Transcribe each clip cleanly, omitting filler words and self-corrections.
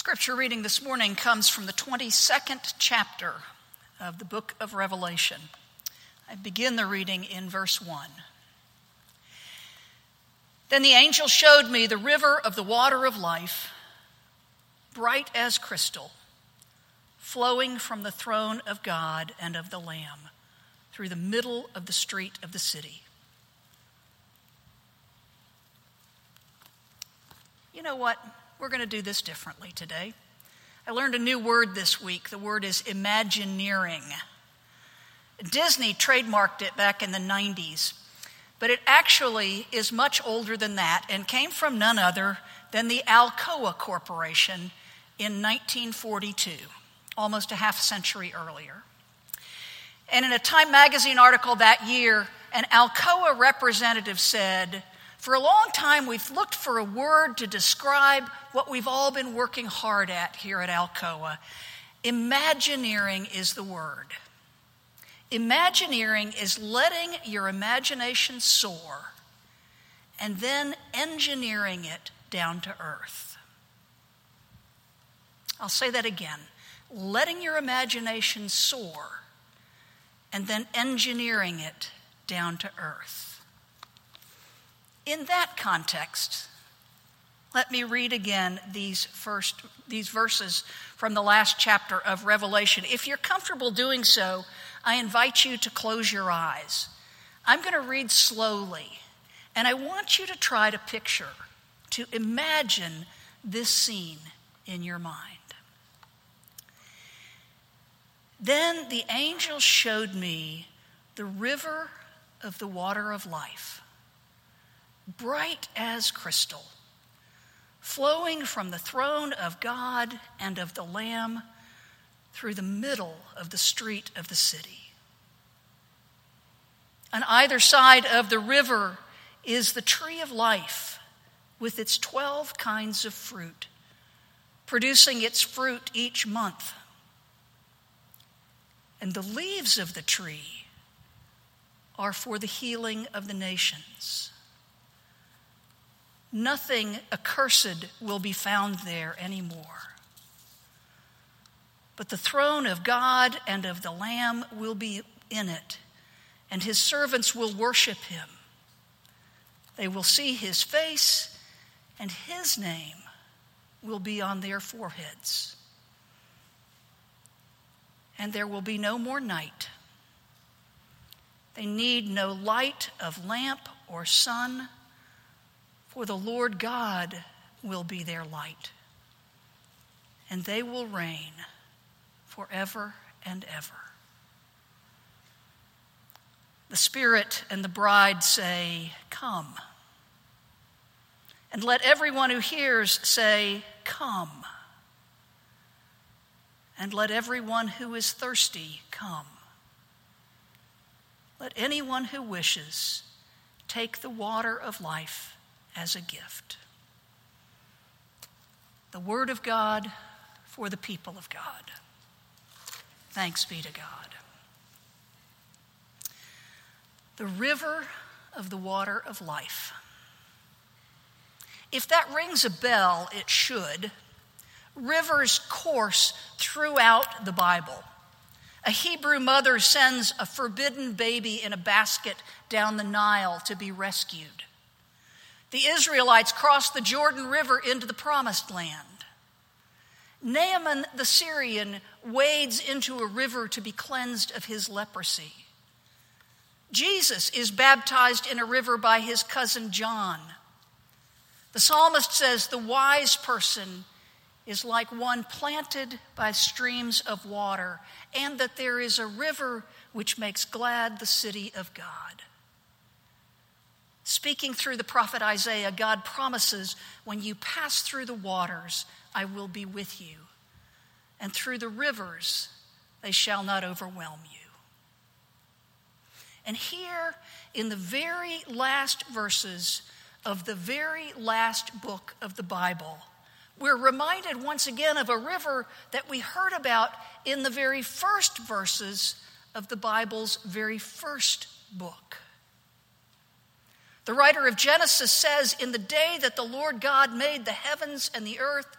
Scripture reading this morning comes from the 22nd chapter of the book of Revelation. I begin the reading in verse 1. Then the angel showed me the river of the water of life, bright as crystal, flowing from the throne of God and of the Lamb through the middle of the street of the city. You know what? We're going to do this differently today. I learned a new word this week. The word is Imagineering. Disney trademarked it back in the 90s, but it actually is much older than that and came from none other than the Alcoa Corporation in 1942, almost a half century earlier. And in a Time magazine article that year, an Alcoa representative said, "For a long time, we've looked for a word to describe what we've all been working hard at here at Alcoa. Imagineering is the word. Imagineering is letting your imagination soar and then engineering it down to earth." I'll say that again. Letting your imagination soar and then engineering it down to earth. In that context, let me read again these verses from the last chapter of Revelation. If you're comfortable doing so, I invite you to close your eyes. I'm going to read slowly, and I want you to try to picture, to imagine this scene in your mind. Then the angel showed me the river of the water of life, bright as crystal, flowing from the throne of God and of the Lamb through the middle of the street of the city. On either side of the river is the tree of life with its 12 kinds of fruit, producing its fruit each month. And the leaves of the tree are for the healing of the nations. Nothing accursed will be found there anymore. But the throne of God and of the Lamb will be in it, and his servants will worship him. They will see his face, and his name will be on their foreheads. And there will be no more night. They need no light of lamp or sun, for the Lord God will be their light, and they will reign forever and ever. The Spirit and the bride say, "Come." And let everyone who hears say, "Come." And let everyone who is thirsty come. Let anyone who wishes take the water of life as a gift. The word of God for the people of God. Thanks be to God. The river of the water of life. If that rings a bell, it should. Rivers course throughout the Bible. A Hebrew mother sends a forbidden baby in a basket down the Nile to be rescued. The Israelites crossed the Jordan River into the Promised Land. Naaman the Syrian wades into a river to be cleansed of his leprosy. Jesus is baptized in a river by his cousin John. The psalmist says the wise person is like one planted by streams of water, and that there is a river which makes glad the city of God. Speaking through the prophet Isaiah, God promises, when you pass through the waters, I will be with you, and through the rivers, they shall not overwhelm you. And here, in the very last verses of the very last book of the Bible, we're reminded once again of a river that we heard about in the very first verses of the Bible's very first book. The writer of Genesis says, "In the day that the Lord God made the heavens and the earth,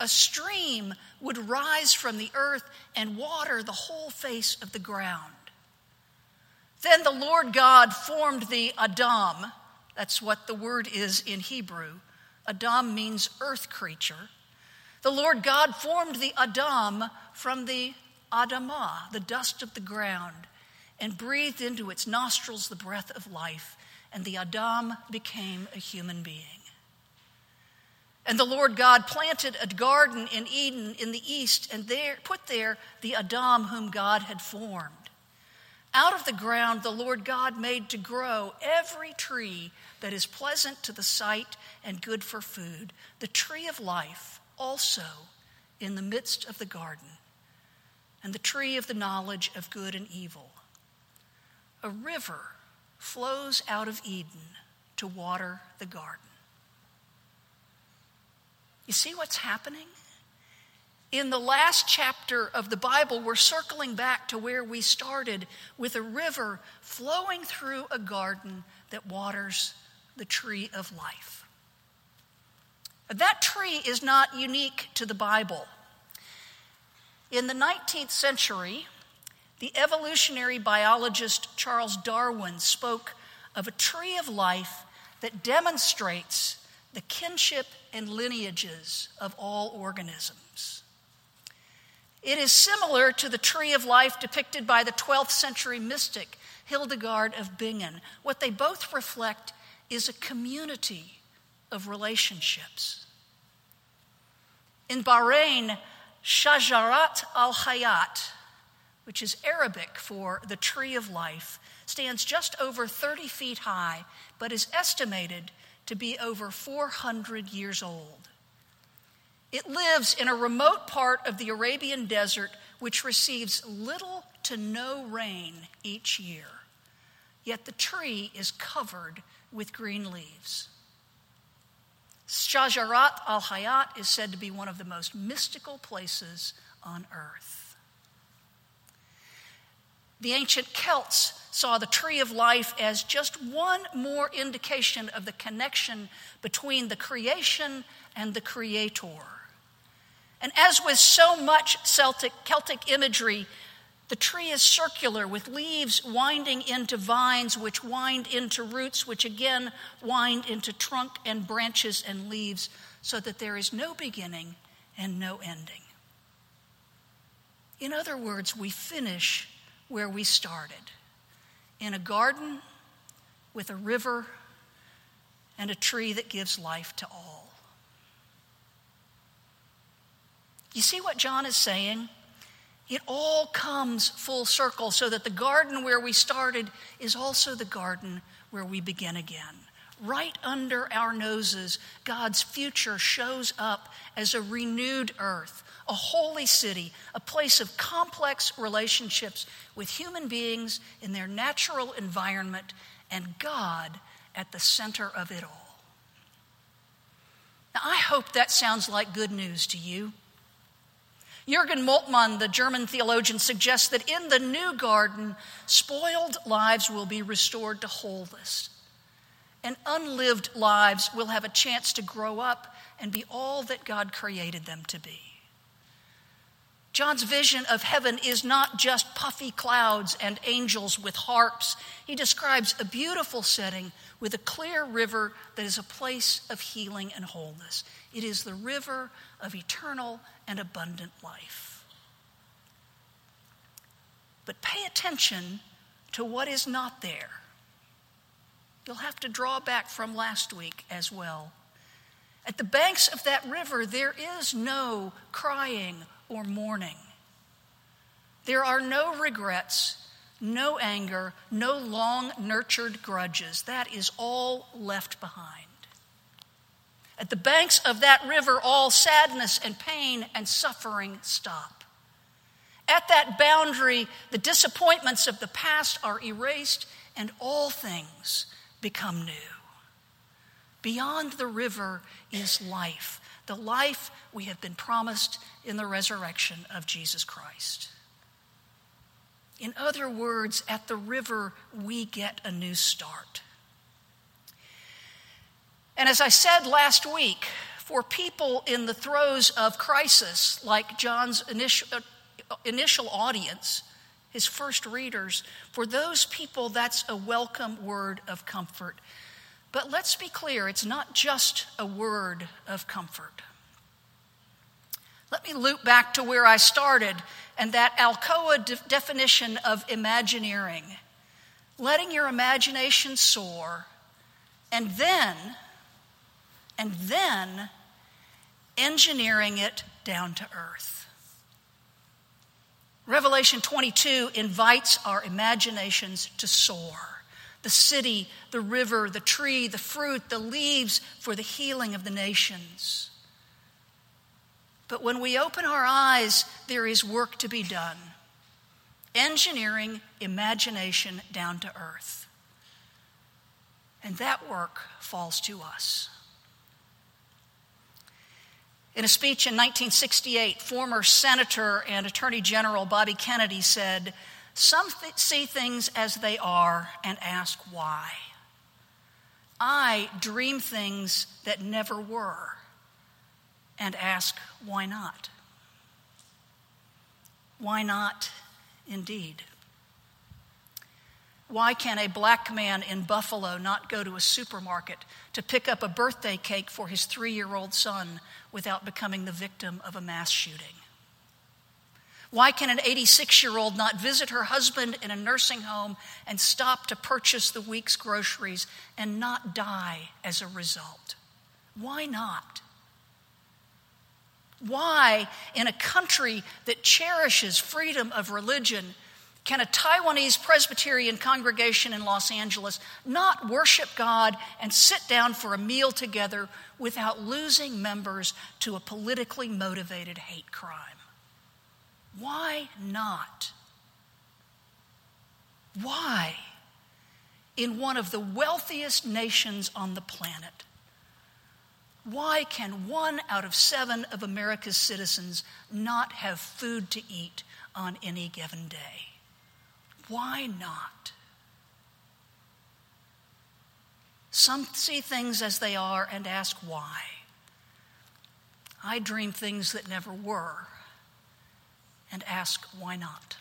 a stream would rise from the earth and water the whole face of the ground. Then the Lord God formed the Adam. That's what the word is in Hebrew. Adam means earth creature. The Lord God formed the Adam from the Adamah, the dust of the ground, and breathed into its nostrils the breath of life, and the Adam became a human being. And the Lord God planted a garden in Eden in the east, and put there the Adam whom God had formed. Out of the ground the Lord God made to grow every tree that is pleasant to the sight and good for food, the tree of life also in the midst of the garden, and the tree of the knowledge of good and evil. A river flows out of Eden to water the garden. You see what's happening? In the last chapter of the Bible, we're circling back to where we started, with a river flowing through a garden that waters the tree of life. That tree is not unique to the Bible. In the 19th century, the evolutionary biologist Charles Darwin spoke of a tree of life that demonstrates the kinship and lineages of all organisms. It is similar to the tree of life depicted by the 12th century mystic Hildegard of Bingen. What they both reflect is a community of relationships. In Bahrain, Shajarat al-Hayat, which is Arabic for the tree of life, stands just over 30 feet high, but is estimated to be over 400 years old. It lives in a remote part of the Arabian desert, which receives little to no rain each year. Yet the tree is covered with green leaves. Shajarat al-Hayat is said to be one of the most mystical places on earth. The ancient Celts saw the tree of life as just one more indication of the connection between the creation and the creator. And as with so much Celtic imagery, the tree is circular, with leaves winding into vines, which wind into roots, which again wind into trunk and branches and leaves, so that there is no beginning and no ending. In other words, we finish where we started, in a garden with a river and a tree that gives life to all. You see what John is saying? It all comes full circle, so that the garden where we started is also the garden where we begin again. Right under our noses, God's future shows up as a renewed earth, a holy city, a place of complex relationships with human beings in their natural environment, and God at the center of it all. Now, I hope that sounds like good news to you. Jürgen Moltmann, the German theologian, suggests that in the new garden, spoiled lives will be restored to wholeness, and unlived lives will have a chance to grow up and be all that God created them to be. John's vision of heaven is not just puffy clouds and angels with harps. He describes a beautiful setting with a clear river that is a place of healing and wholeness. It is the river of eternal and abundant life. But pay attention to what is not there. You'll have to draw back from last week as well. At the banks of that river, there is no crying or mourning. There are no regrets, no anger, no long-nurtured grudges. That is all left behind. At the banks of that river, all sadness and pain and suffering stop. At that boundary, the disappointments of the past are erased and all things become new. Beyond the river is life, the life we have been promised in the resurrection of Jesus Christ. In other words, at the river, we get a new start. And as I said last week, For people in the throes of crisis, like John's initial audience, his first readers, for those people, that's a welcome word of comfort. But let's be clear, it's not just a word of comfort. Let me loop back to where I started and that Alcoa definition of Imagineering. Letting your imagination soar, and then engineering it down to earth. Revelation 22 invites our imaginations to soar. The city, the river, the tree, the fruit, the leaves for the healing of the nations. But when we open our eyes, there is work to be done. Engineering imagination down to earth. And that work falls to us. In a speech in 1968, former Senator and Attorney General Bobby Kennedy said, "Some see things as they are and ask why. I dream things that never were and ask why not." Why not, indeed? Why can a black man in Buffalo not go to a supermarket to pick up a birthday cake for his 3-year-old son without becoming the victim of a mass shooting? Why can an 86-year-old not visit her husband in a nursing home and stop to purchase the week's groceries and not die as a result? Why not? Why, in a country that cherishes freedom of religion, can a Taiwanese Presbyterian congregation in Los Angeles not worship God and sit down for a meal together without losing members to a politically motivated hate crime? Why not? Why, in one of the wealthiest nations on the planet, why can 1 out of 7 of America's citizens not have food to eat on any given day? Why not? Some see things as they are and ask why. I dream things that never were and ask why not.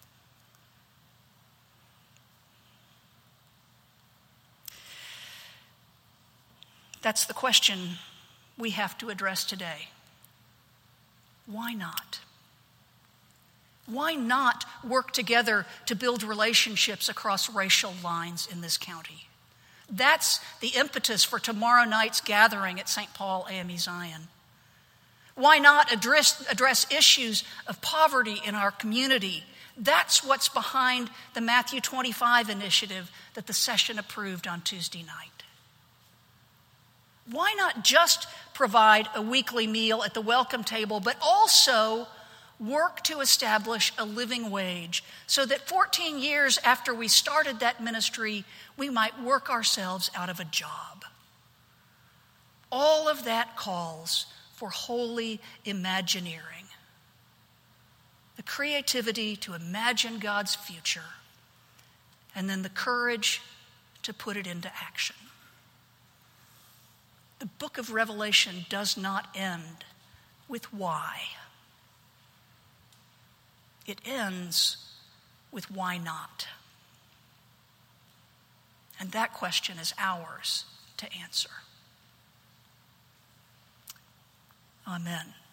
That's the question we have to address today. Why not? Why not work together to build relationships across racial lines in this county? That's the impetus for tomorrow night's gathering at St. Paul AME Zion. Why not address issues of poverty in our community? That's what's behind the Matthew 25 initiative that the session approved on Tuesday night. Why not just provide a weekly meal at the welcome table, but also work to establish a living wage so that 14 years after we started that ministry, we might work ourselves out of a job? All of that calls for holy Imagineering, the creativity to imagine God's future, and then the courage to put it into action. The book of Revelation does not end with why. It ends with why not. And that question is ours to answer. Amen.